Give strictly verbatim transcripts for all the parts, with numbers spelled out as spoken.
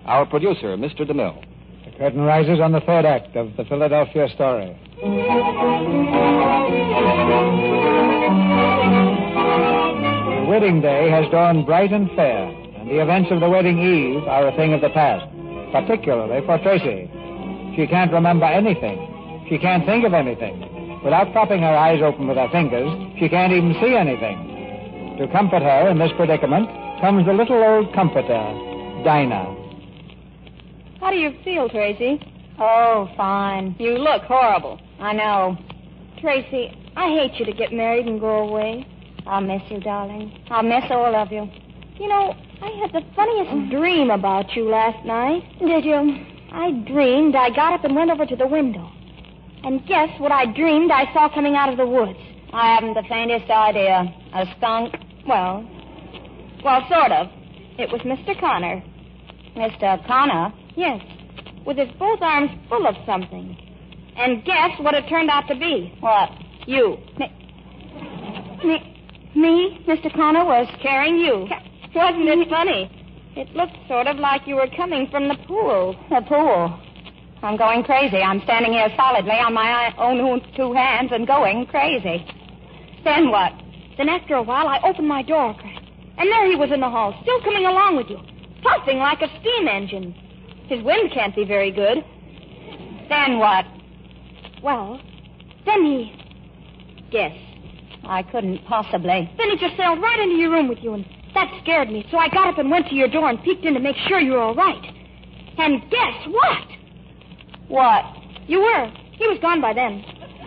our producer, Mister DeMille. The curtain rises on the third act of the Philadelphia story. The wedding day has dawned bright and fair, and the events of the wedding eve are a thing of the past, particularly for Tracy. She can't remember anything. She can't think of anything. Without propping her eyes open with her fingers, she can't even see anything. To comfort her in this predicament comes the little old comforter, Dinah. How do you feel, Tracy? Oh, fine. You look horrible. I know. Tracy, I hate you to get married and go away. I'll miss you, darling. I'll miss all of you. You know, I had the funniest dream about you last night. Did you? I dreamed I got up and went over to the window. And guess what I dreamed I saw coming out of the woods? I haven't the faintest idea. A skunk? Well, well, sort of. It was Mister Connor. Mister Connor? Yes, with his both arms full of something. And guess what it turned out to be? What? You. Me? Me? Me? Mister Connor was carrying you. Ca- Wasn't it funny? It looked sort of like you were coming from the pool. The pool? I'm going crazy. I'm standing here solidly on my own two hands and going crazy. Then what? Then after a while, I opened my door, and there he was in the hall, still coming along with you, puffing like a steam engine. His wind can't be very good. Then what? Well, then he... Guess. I couldn't possibly. Then he just sailed right into your room with you, and that scared me. So I got up and went to your door and peeked in to make sure you were all right. And guess what? What? You were. He was gone by then.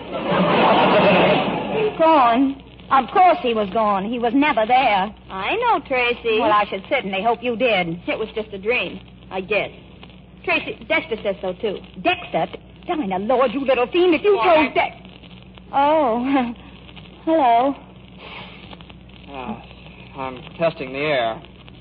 Gone? Of course he was gone. He was never there. I know, Tracy. Well, I should certainly hope you did. It was just a dream, I guess. Tracy, Dexter says so, too. Dexter? Dinah, Lord, you little fiend, if you All told right. Dex... Oh. Hello. Uh, I'm testing the air.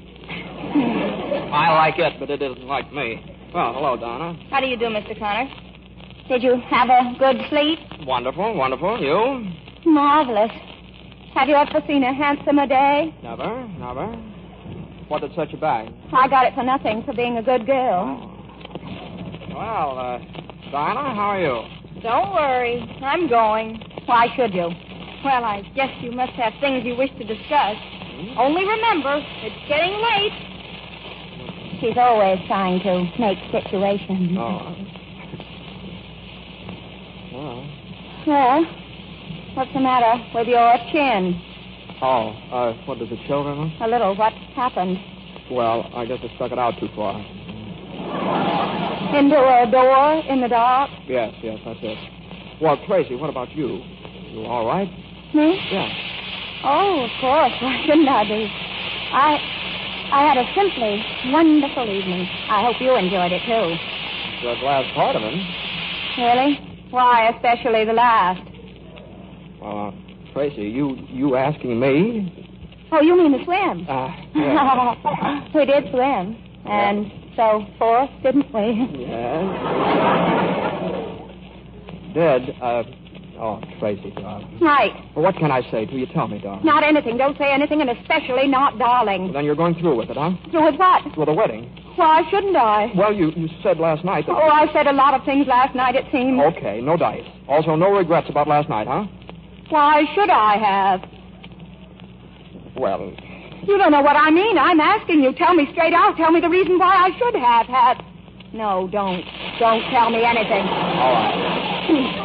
I like it, but it isn't like me. Well, hello, Donna. How do you do, Mister Connor? Did you have a good sleep? Wonderful, wonderful. You? Marvelous. Have you ever seen a handsomer day? Never, never. What did set you back? I got it for nothing for being a good girl. Oh. Well, uh, Dinah, how are you? Don't worry. I'm going. Why should you? Well, I guess you must have things you wish to discuss. Hmm? Only remember, it's getting late. She's always trying to make situations. Oh. Well. Well, what's the matter with your chin? Oh, uh, what does it children? A little. What happened? Well, I guess I stuck it out too far. Into a door in the dark? Yes, yes, that's it. Well, Tracy, what about you? You all right? Me? Yeah. Oh, of course. Why shouldn't I be? I... I had a simply wonderful evening. I hope you enjoyed it, too. The last part of it. Really? Why, especially the last? Uh, Tracy, you you asking me? Oh, you mean the swim? Uh, yeah. We did swim. And so forth, didn't we? Yes. Did, uh... Oh, Tracy, darling. Right. Well, what can I say to you? Tell me, darling. Not anything. Don't say anything, and especially not darling. Well, then you're going through with it, huh? Through with what? With the wedding. Why shouldn't I? Well, you, you said last night that... Oh, I said a lot of things last night, it seems. Okay, no dice. Also, no regrets about last night, huh? Why should I have? Well... You don't know what I mean. I'm asking you. Tell me straight out. Tell me the reason why I should have had... No, don't. Don't tell me anything. All right.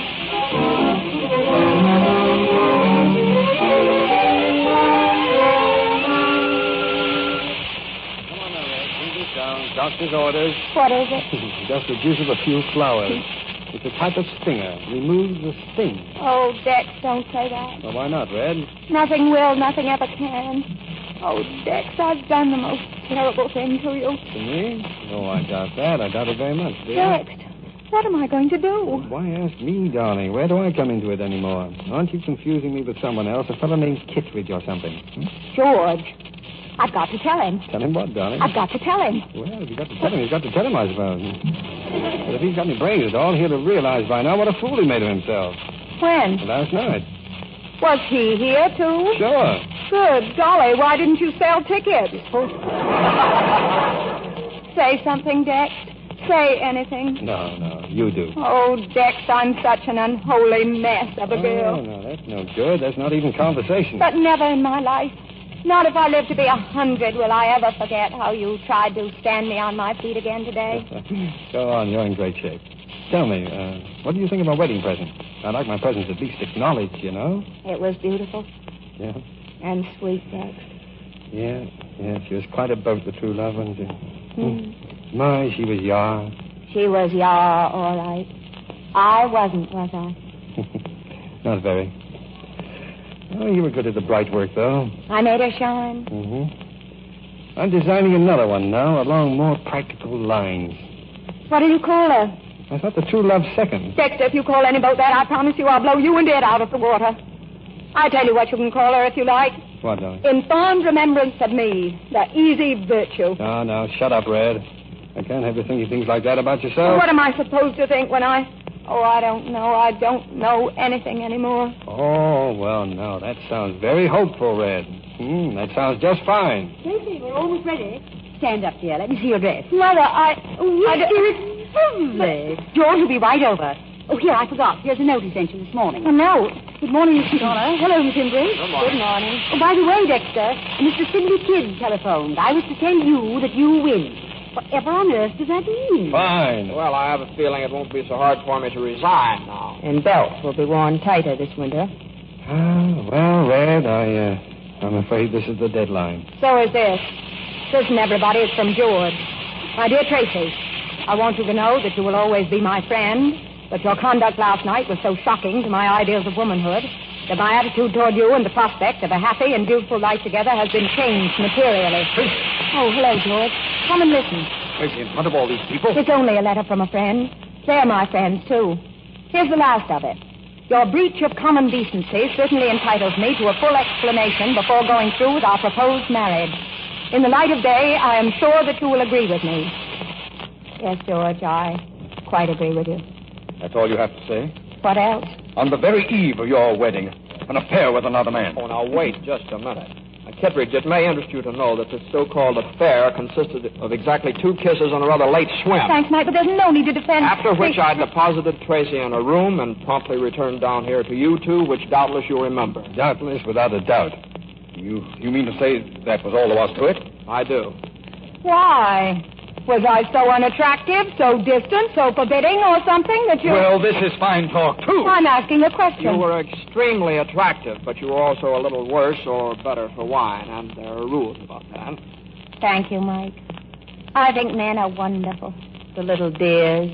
Doctor's orders. What is it? Just the juice of a few flowers. It's a type of stinger. Removes the sting. Oh, Dex, don't say that. Well, why not, Red? Nothing will, nothing ever can. Oh, Dex, I've done the most terrible thing to you. To me? Oh, I doubt that. I doubt it very much, dear. Dex, what am I going to do? Why ask me, darling? Where do I come into it anymore? Aren't you confusing me with someone else? A fellow named Kittredge or something? Hmm? George. I've got to tell him. Tell him what, darling? I've got to tell him. Well, if you've got to tell him, you've got to tell him, I suppose. But if he's got any brains at all, he'll have realized by now what a fool he made of himself. When? Last night. Was he here, too? Sure. Good golly, why didn't you sell tickets? Say something, Dex. Say anything. No, no, you do. Oh, Dex, I'm such an unholy mess of a Oh, girl. no, that's no good. That's not even conversation. But never in my life. Not if I live to be a hundred will I ever forget how you tried to stand me on my feet again today. Go on, you're in great shape. Tell me, uh, what do you think of my wedding present? I'd like my presents at least acknowledged, you know? It was beautiful Yeah. and sweet, Dex. Yeah, yeah, she was quite a boat, the true love, wasn't she? Hmm. My, she was yar. She was yar, all right. I wasn't, was I? Not very. Oh, you were good at the bright work, though. I made her shine. Mm-hmm. I'm designing another one now along more practical lines. What do you call her? I thought the true love second. Dexter, if you call any boat that, I promise you I'll blow you and Ed out of the water. I tell you what you can call her if you like. What, darling? In fond remembrance of me, the easy virtue. No, no, shut up, Red. I can't have you thinking things like that about yourself. What am I supposed to think when I... Oh, I don't know. I don't know anything anymore. Oh, well, no, that sounds very hopeful, Red. Hmm, that sounds just fine. Tracy, we're almost ready. Stand up, dear. Let me see your dress. Mother, I... Oh, yes, I don't- dear, it's lovely. George will be right over. Oh, here, I forgot. Here's a note he sent you this morning. Oh, no. Good morning, Mister Connor. Hello, Miss Ingrid. Good morning. Good morning. Oh, by the way, Dexter, Mister Sidney Kidd telephoned. I was to tell you that you win. Whatever on earth does that mean? Fine. Well, I have a feeling it won't be so hard for me to resign now. And belts will be worn tighter this winter. Ah, well, Red, I, uh, I'm afraid this is the deadline. So is this. Listen, everybody, it's from George. My dear Tracy, I want you to know that you will always be my friend, but your conduct last night was so shocking to my ideals of womanhood that my attitude toward you and the prospect of a happy and beautiful life together has been changed materially. Oh, hello, George. Come and listen. Tracy, in front of all these people? It's only a letter from a friend. They're my friends, too. Here's the last of it. Your breach of common decency certainly entitles me to a full explanation before going through with our proposed marriage. In the light of day, I am sure that you will agree with me. Yes, George, I quite agree with you. That's all you have to say? What else? On the very eve of your wedding, an affair with another man. Oh, now, wait just a minute. Now, Kittredge, it may interest you to know that this so-called affair consisted of exactly two kisses and a rather late swim. Thanks, Mike, but there's no need to defend... After which Tracy- I deposited Tracy in a room and promptly returned down here to you two, which doubtless you remember. Doubtless, without a doubt. You you mean to say that was all there was to it? I do. Why? Was I so unattractive, so distant, so forbidding, or something that you... Well, this is fine talk, too. I'm asking a question. You were extremely attractive, but you were also a little worse or better for wine, and there are rules about that. Thank you, Mike. I think men are wonderful. The little dears.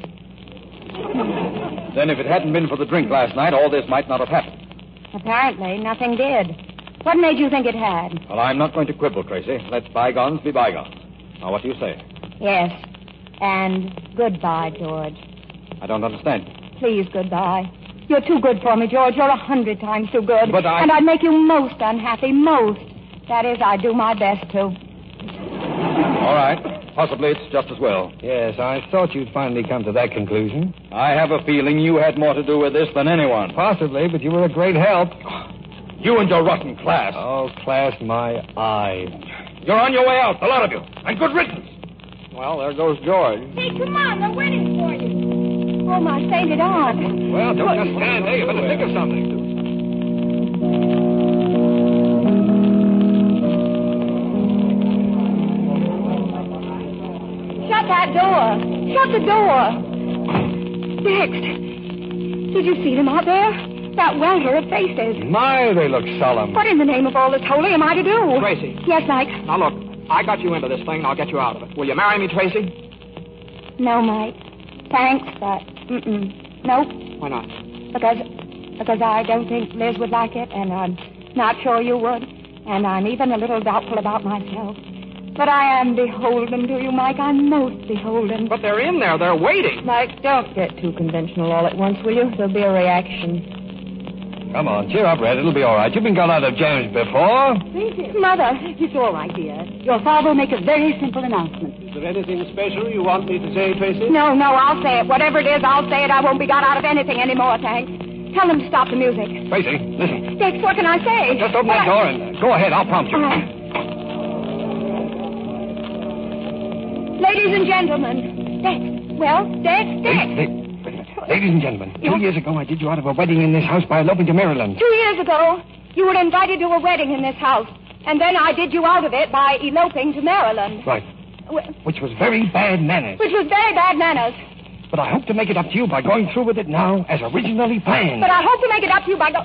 Then if it hadn't been for the drink last night, all this might not have happened. Apparently, nothing did. What made you think it had? Well, I'm not going to quibble, Tracy. Let bygones be bygones. Now, what do you say? Yes. And goodbye, George. I don't understand. Please, goodbye. You're too good for me, George. You're a hundred times too good. But I- And I'd make you most unhappy, most. That is, I'd do my best to. All right. Possibly it's just as well. Yes, I thought you'd finally come to that conclusion. I have a feeling you had more to do with this than anyone. Possibly, but you were a great help. You and your rotten class. Oh, class, my eye. You're on your way out, the lot of you. And good riddance. Well, there goes George. Hey, come on. They're waiting for you. Oh, my sainted aunt. Well, don't just stand there. You better think of something. Shut that door. Shut the door. Dex, did you see them out there? That welter of faces. My, they look solemn. What in the name of all that's holy am I to do? Tracy. Yes, Mike. Now, look, I got you into this thing, and I'll get you out of it. Will you marry me, Tracy? No, Mike. Thanks, but mm-mm. Nope. Why not? Because because I don't think Liz would like it, and I'm not sure you would, and I'm even a little doubtful about myself. But I am beholden to you, Mike. I'm most beholden. But they're in there. They're waiting. Mike, don't get too conventional all at once, will you? There'll be a reaction. Come on, cheer up, Red. It'll be all right. You've been gone out of James before. Mother. It's all right, dear. Your father will make a very simple announcement. Is there anything special you want me to say, Tracy? No, no, I'll say it. Whatever it is, I'll say it. I won't be got out of anything anymore, thanks. Tell them to stop the music. Tracy, listen. Dex, what can I say? Just open that What- door and uh, go ahead. I'll prompt you. Uh, Ladies Ladies and gentlemen. Dex. Well, Dex, Dex. Wait, wait, wait a minute. Ladies and gentlemen, two yeah. years ago I did you out of a wedding in this house by eloping to Maryland. Two years ago, you were invited to a wedding in this house. And then I did you out of it by eloping to Maryland. Right. Which was very bad manners. Which was very bad manners. But I hope to make it up to you by going through with it now as originally planned. But I hope to make it up to you by go...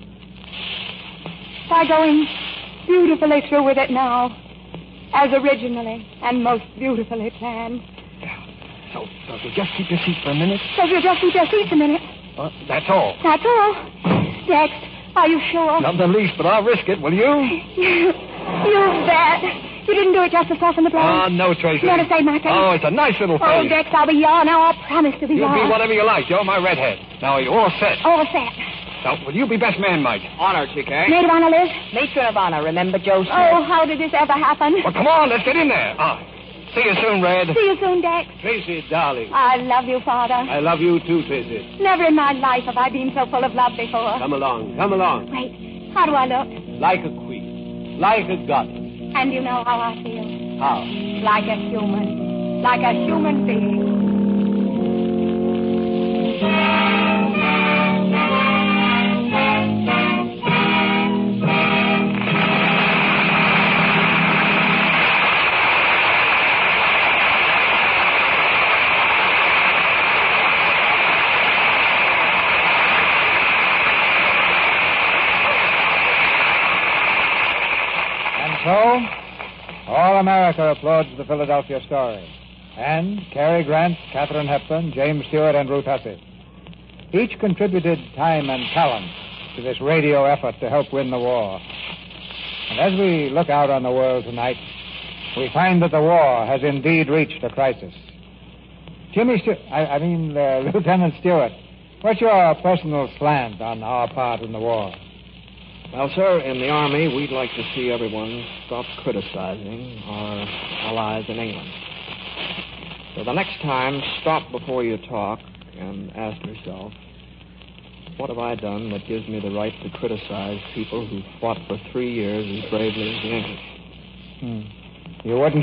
by going beautifully through with it now. As originally and most beautifully planned. So, so if you just keep your seat for a minute. So if you just keep your seat a minute. Well, that's all. That's all. Dex, are you sure? Not the least, but I'll risk it, will you? You bet. You didn't do it just to soften the blow. Ah, uh, no, Tracy. You want to save my face? Oh, it's a nice little face. Oh, Dex, I'll be yours. Now, I'll promise to be You'll yours. be whatever you like. You're my redhead. Now, are you all set? All set. Now, will you be best man, Mike? Honor, T K. Maid of honor, Liz? Matron of honor, remember Joe Smith? Oh, how did this ever happen? Well, come on, let's get in there. Ah, see you soon, Red. See you soon, Dex. Tracy, darling. I love you, Father. I love you too, Tracy. Never in my life have I been so full of love before. Come along, come along. Wait, how do I look? Like a queen, like a goddess. And you know how I feel? How? Like a human. Like a human being. So, all America applauds the Philadelphia story. And Cary Grant, Katharine Hepburn, James Stewart, and Ruth Hussey. Each contributed time and talent to this radio effort to help win the war. And as we look out on the world tonight, we find that the war has indeed reached a crisis. Jimmy Stewart, I, I mean, uh, Lieutenant Stewart, what's your personal slant on our part in the war? Well, sir, in the Army, we'd like to see everyone stop criticizing our allies in England. So the next time, stop before you talk and ask yourself, what have I done that gives me the right to criticize people who fought for three years as bravely as the English? Hmm. You wouldn't...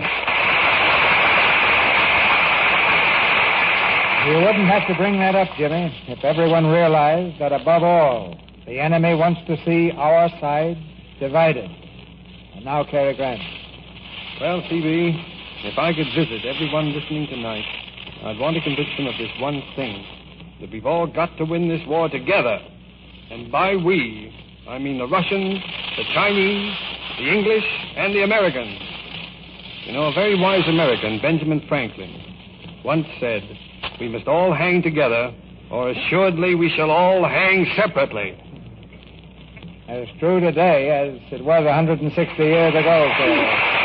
You wouldn't have to bring that up, Jimmy, if everyone realized that above all, the enemy wants to see our side divided. And now, Cary Grant. Well, C B, if I could visit everyone listening tonight, I'd want to convince them of this one thing, that we've all got to win this war together. And by we, I mean the Russians, the Chinese, the English, and the Americans. You know, a very wise American, Benjamin Franklin, once said, we must all hang together, or assuredly we shall all hang separately. As true today as it was one hundred sixty years ago, sir.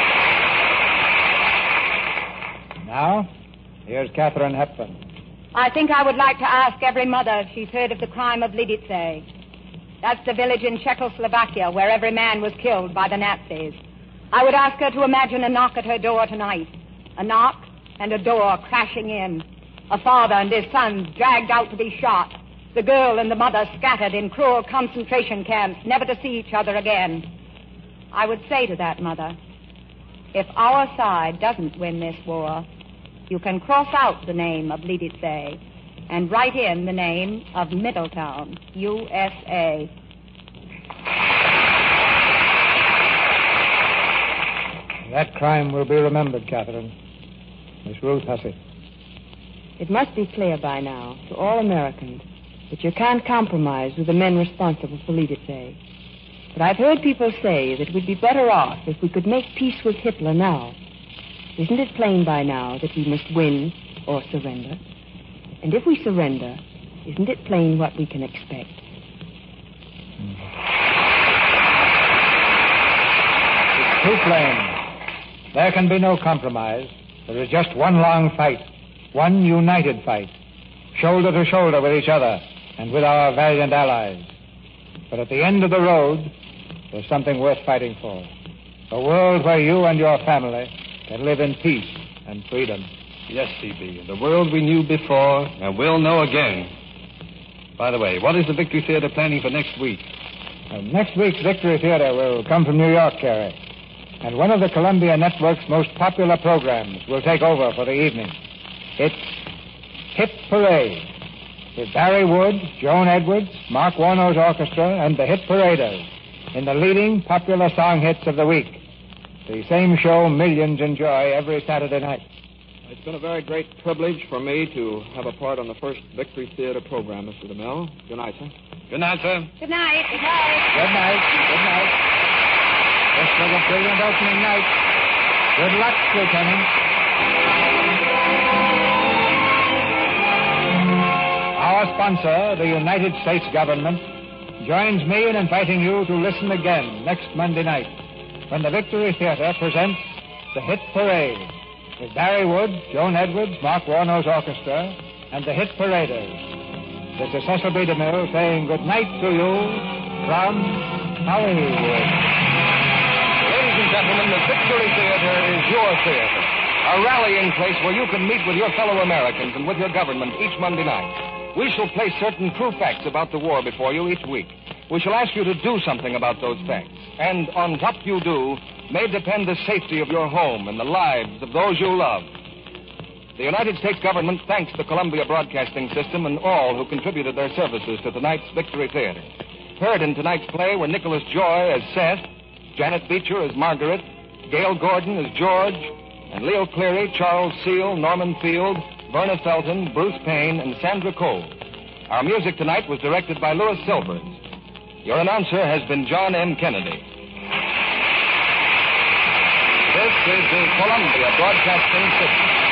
Now, here's Katharine Hepburn. I think I would like to ask every mother if she's heard of the crime of Lidice. That's the village in Czechoslovakia where every man was killed by the Nazis. I would ask her to imagine a knock at her door tonight. A knock and a door crashing in. A father and his sons dragged out to be shot. The girl and the mother scattered in cruel concentration camps, never to see each other again. I would say to that mother, if our side doesn't win this war, you can cross out the name of Lidice and write in the name of Middletown, U S A. That crime will be remembered, Katharine. Miss Ruth Hussey. It must be clear by now to all Americans that you can't compromise with the men responsible for Lidice. But I've heard people say that we'd be better off if we could make peace with Hitler now. Isn't it plain by now that we must win or surrender? And if we surrender, isn't it plain what we can expect? It's too plain. There can be no compromise. There is just one long fight, one united fight, shoulder to shoulder with each other and with our valiant allies. But at the end of the road, there's something worth fighting for. A world where you and your family can live in peace and freedom. Yes, C B, the world we knew before and will know again. By the way, what is the Victory Theater planning for next week? Uh, next week's Victory Theater will come from New York, Cary. and one of the Columbia Network's most popular programs will take over for the evening. It's Hit Parade, with Barry Wood, Joan Edwards, Mark Warno's orchestra, and the Hit Paraders in the leading popular song hits of the week. The same show millions enjoy every Saturday night. It's been a very great privilege for me to have a part on the first Victory Theater program, Mister DeMille. Good night, sir. Good night, sir. Good night. Good night. Good night. Good night. This was a brilliant opening night. Good luck, Lieutenant. Our sponsor, the United States government, joins me in inviting you to listen again next Monday night when the Victory Theater presents the Hit Parade with Barry Wood, Joan Edwards, Mark Warno's orchestra, and the Hit Paraders. This is Cecil B. DeMille saying good night to you from Hollywood. Ladies and gentlemen, the Victory Theater is your theater, a rallying place where you can meet with your fellow Americans and with your government each Monday night. We shall place certain true facts about the war before you each week. We shall ask you to do something about those facts. And on top you do may depend the safety of your home and the lives of those you love. The United States government thanks the Columbia Broadcasting System and all who contributed their services to tonight's Victory Theater. Heard in tonight's play were Nicholas Joy as Seth, Janet Beecher as Margaret, Gail Gordon as George, and Leo Cleary, Charles Seal, Norman Field, Verna Felton, Bruce Payne, and Sandra Cole. Our music tonight was directed by Louis Silvers. Your announcer has been John M. Kennedy. This is the Columbia Broadcasting System.